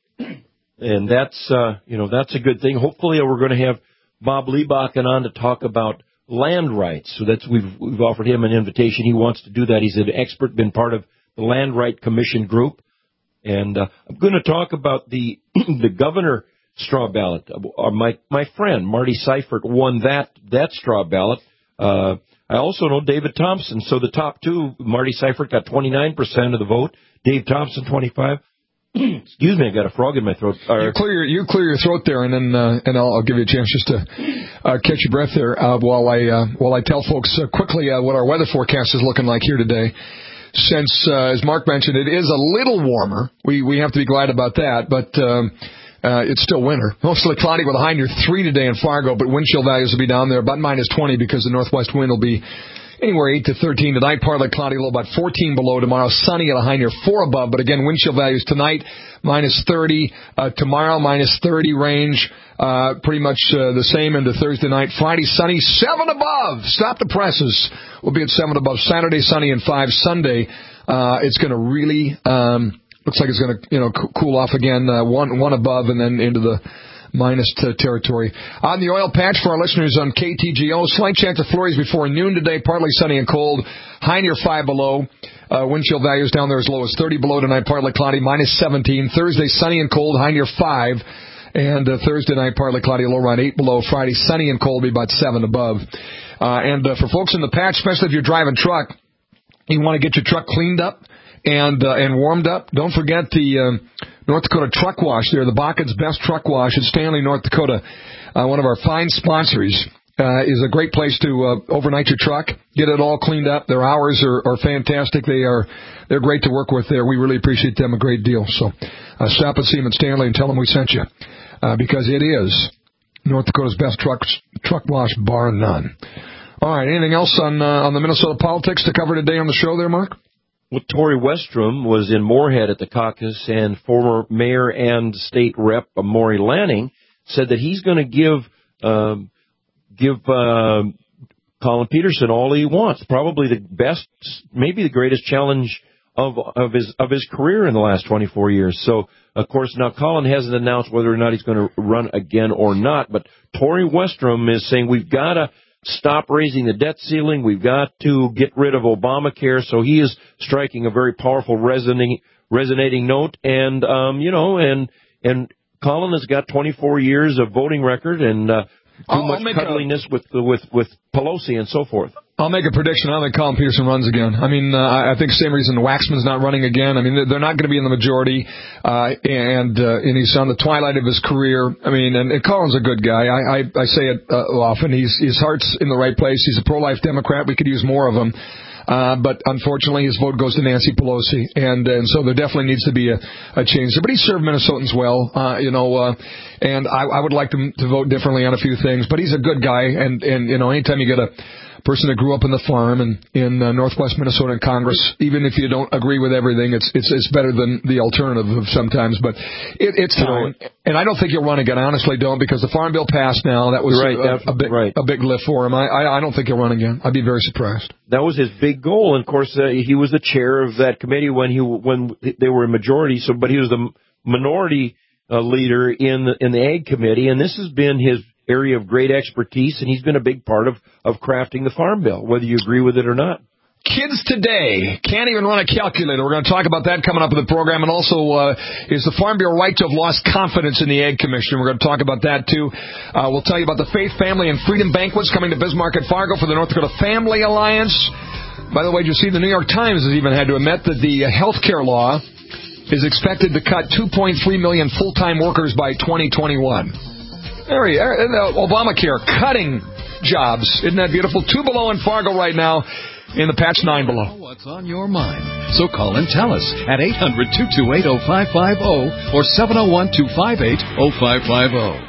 and that's uh, you know that's a good thing. Hopefully, we're going to have Bob Liebachen on to talk about land rights. So that's we've we've offered him an invitation. He wants to do that. He's an expert, been part of the Land Right Commission group. And uh, I'm going to talk about the the governor straw ballot. Uh, my my friend Marty Seifert won that that straw ballot. Uh, I also know David Thompson. So the top two, Marty Seifert got twenty-nine percent of the vote. Dave Thompson twenty-five. Excuse me, I got a frog in my throat. Uh, you clear your, you clear your throat there, and then uh, and I'll, I'll give you a chance just to uh, catch your breath there uh, while I uh, while I tell folks uh, quickly uh, what our weather forecast is looking like here today. Since, uh, as Mark mentioned, it is a little warmer. We we have to be glad about that, but um, uh, it's still winter. Mostly cloudy with a high near three today in Fargo, but wind chill values will be down there about minus twenty because the northwest wind will be anywhere eight to thirteen tonight. Partly cloudy, low about fourteen below. Tomorrow, sunny at a high near four above, but again, wind chill values tonight minus thirty. Uh, tomorrow, minus thirty range. Uh, pretty much uh, the same into Thursday night. Friday, sunny, seven above. Stop the presses. We'll be at seven above. Saturday, sunny, and five. Sunday, uh, it's going to really, um, looks like it's going to, you know, c- cool off again. Uh, one, one above and then into the minus t- territory. On the oil patch for our listeners on K T G O, slight chance of flurries before noon today. Partly sunny and cold. High near five below. Uh, wind chill values down there as low as thirty below tonight. Partly cloudy, minus seventeen. Thursday, sunny and cold. High near five. And uh, Thursday night, partly cloudy, low around eight below. Friday, sunny and cold, be about seven above. Uh, and uh, for folks in the patch, especially if you're driving truck, you want to get your truck cleaned up and uh, and warmed up. Don't forget the uh, North Dakota Truck Wash there, the Bakken's Best Truck Wash in Stanley, North Dakota. Uh, one of our fine sponsors uh, is a great place to uh, overnight your truck, get it all cleaned up. Their hours are, are fantastic. They are they're great to work with there. We really appreciate them a great deal. So uh, stop and see them in Stanley and tell them we sent you. Uh, because it is North Dakota's best truck truck wash, bar none. All right, anything else on uh, on the Minnesota politics to cover today on the show there, Mark? Well, Tori Westrom was in Moorhead at the caucus, and former mayor and state rep Maury Lanning said that he's going to give um, give uh, Colin Peterson all he wants, probably the best, maybe the greatest challenge of of his of his career in the last twenty-four years. So, of course, now Colin hasn't announced whether or not he's going to run again or not, but Tori Westrom is saying we've got to stop raising the debt ceiling, we've got to get rid of Obamacare. So he is striking a very powerful resonating resonating note, and um, you know, and and Colin has got twenty-four years of voting record and uh, too I'll, much I'll cuddliness a... with with with Pelosi and so forth. I'll make a prediction. I don't think Colin Peterson runs again. I mean, uh, I think same reason Waxman's not running again. I mean, they're not going to be in the majority, uh, and uh, and he's on the twilight of his career. I mean, and, and Colin's a good guy. I I, I say it uh, often. He's his heart's in the right place. He's a pro-life Democrat. We could use more of him. Uh, but unfortunately, his vote goes to Nancy Pelosi, and and so there definitely needs to be a, a change there. But he served Minnesotans well, uh, you know, uh, and I, I would like him to vote differently on a few things. But he's a good guy, and and you know, anytime you get a person that grew up in the farm and in uh, Northwest Minnesota in Congress, even if you don't agree with everything, it's it's it's better than the alternative sometimes. But it, it's time, you know, and I don't think he'll run again. I honestly don't, because the Farm Bill passed now. That was right, a, a, big right. a big lift for him. I, I I don't think he'll run again. I'd be very surprised. That was his big goal, and of course uh, he was the chair of that committee when he when they were in majority. So, but he was the minority uh, leader in the, in the Ag Committee, and this has been his area of great expertise, and he's been a big part of, of crafting the Farm Bill, whether you agree with it or not. Kids today can't even run a calculator. We're going to talk about that coming up in the program. And also, uh, is the Farm Bureau right to have lost confidence in the Ag Commission? We're going to talk about that, too. Uh, we'll tell you about the Faith, Family, and Freedom Banquets coming to Bismarck at Fargo for the North Dakota Family Alliance. By the way, did you see the New York Times has even had to admit that the health care law is expected to cut two point three million full-time workers by twenty twenty-one. There he is. Obamacare cutting jobs. Isn't that beautiful? Two below in Fargo right now. In the patch, nine below. What's on your mind? So call and tell us at eight hundred, two two eight, oh five five oh or seven oh one, two five eight, oh five five oh.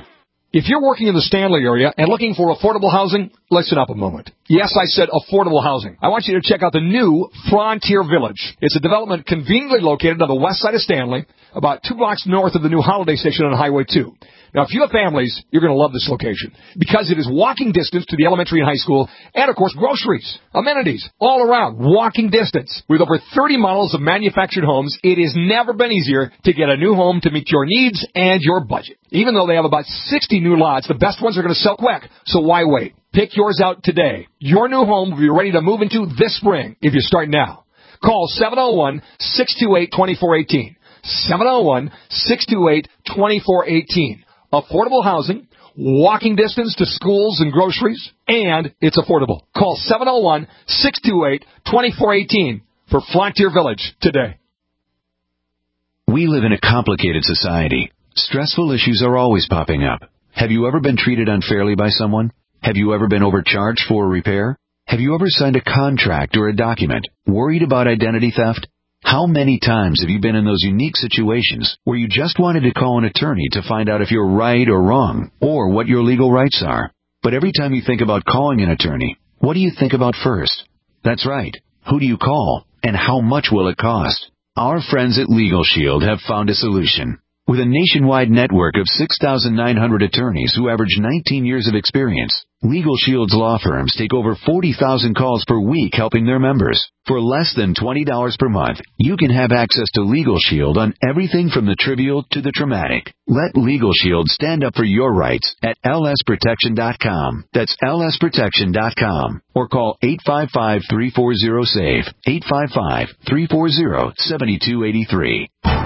If you're working in the Stanley area and looking for affordable housing, listen up a moment. Yes, I said affordable housing. I want you to check out the new Frontier Village. It's a development conveniently located on the west side of Stanley, about two blocks north of the new Holiday Station on Highway two. Now, if you have families, you're going to love this location because it is walking distance to the elementary and high school and, of course, groceries, amenities, all around, walking distance. With over thirty models of manufactured homes, it has never been easier to get a new home to meet your needs and your budget. Even though they have about sixty new lots, the best ones are going to sell quick, so why wait? Pick yours out today. Your new home will be ready to move into this spring if you start now. Call seven oh one, six two eight, two four one eight. seven oh one, six two eight, two four one eight. Affordable housing, walking distance to schools and groceries, and it's affordable. Call seven oh one, six two eight, two four one eight for Frontier Village today. We live in a complicated society. Stressful issues are always popping up. Have you ever been treated unfairly by someone? Have you ever been overcharged for a repair? Have you ever signed a contract or a document worried about identity theft? How many times have you been in those unique situations where you just wanted to call an attorney to find out if you're right or wrong, or what your legal rights are? But every time you think about calling an attorney, what do you think about first? That's right. Who do you call, and how much will it cost? Our friends at Legal Shield have found a solution. With a nationwide network of six thousand nine hundred attorneys who average nineteen years of experience, Legal Shield's law firms take over forty thousand calls per week helping their members. For less than twenty dollars per month, you can have access to Legal Shield on everything from the trivial to the traumatic. Let Legal Shield stand up for your rights at L S protection dot com. That's L S protection dot com. Or call eight five five, three four zero, S A V E, eight five five, three four zero, seven two eight three.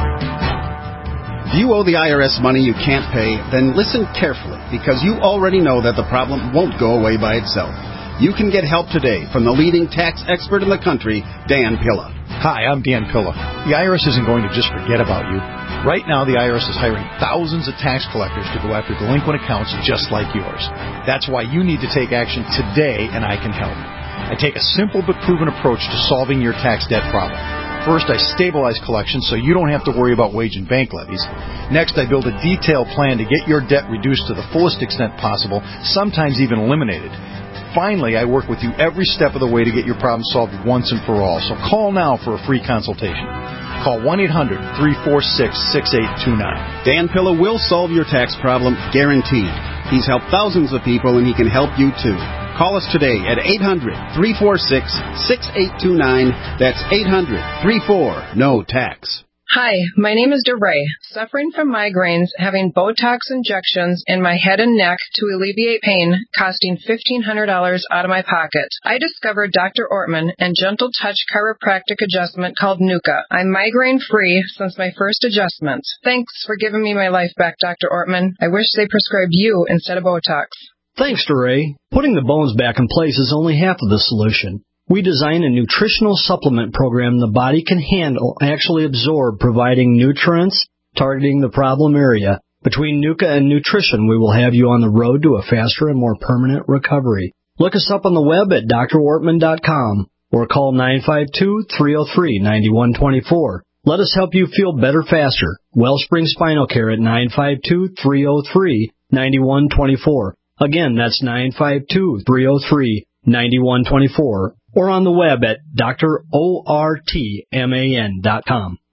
If you owe the I R S money you can't pay, then listen carefully, because you already know that the problem won't go away by itself. You can get help today from the leading tax expert in the country, Dan Pilla. Hi, I'm Dan Pilla. The I R S isn't going to just forget about you. Right now, the I R S is hiring thousands of tax collectors to go after delinquent accounts just like yours. That's why you need to take action today, and I can help. I take a simple but proven approach to solving your tax debt problem. First, I stabilize collections so you don't have to worry about wage and bank levies. Next, I build a detailed plan to get your debt reduced to the fullest extent possible, sometimes even eliminated. Finally, I work with you every step of the way to get your problem solved once and for all. So call now for a free consultation. Call one eight hundred, three four six, six eight two nine. Dan Pilla will solve your tax problem, guaranteed. He's helped thousands of people, and he can help you too. Call us today at eight hundred, three four six, six eight two nine. That's eight hundred, three four, N O T A X. Hi, my name is DeRay, suffering from migraines, having Botox injections in my head and neck to alleviate pain, costing fifteen hundred dollars out of my pocket. I discovered Doctor Ortman and Gentle Touch chiropractic adjustment called Nuka. I'm migraine-free since my first adjustment. Thanks for giving me my life back, Doctor Ortman. I wish they prescribed you instead of Botox. Thanks, DeRay. Putting the bones back in place is only half of the solution. We design a nutritional supplement program the body can handle, actually absorb, providing nutrients, targeting the problem area. Between Nuka and nutrition, we will have you on the road to a faster and more permanent recovery. Look us up on the web at D R Wortman dot com or call nine five two, three zero three, nine one two four. Let us help you feel better faster. Wellspring Spinal Care at nine five two, three zero three, nine one two four. Again, that's nine five two, three zero three, nine one two four. Or on the web at D R Ortman dot com.